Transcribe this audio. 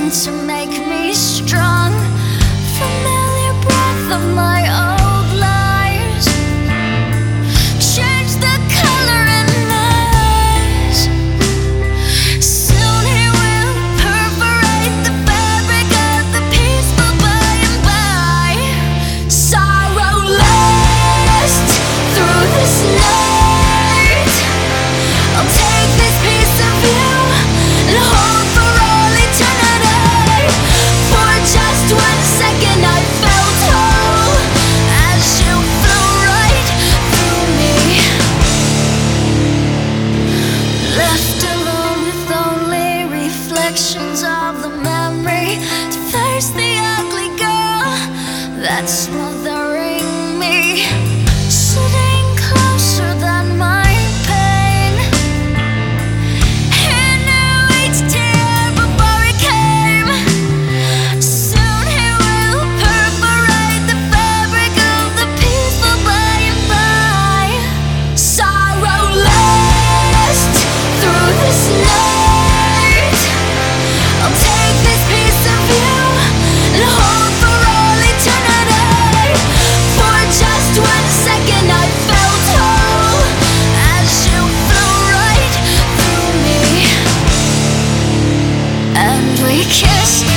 meant to make me strong. Familiar breath of my old lies. Change the color in my eyes. Soon he will perforate the fabric of the peaceful by and by. Sorrow lasts through this night. I'll take this piece of you and hold for all eternity. For just 1 second I felt whole as you flew right through me. Left alone with only reflections of the memory to face the ugly girl that's smothering me. Sitting closer than my pain. He knew each tear before it came. Soon he will perforate the fabric of the peaceful by and by. Sorrow lasts through this night. I'll take this piece of you and hold for all eternity. For just 1 second I felt whole as you flew right through me. And we kissed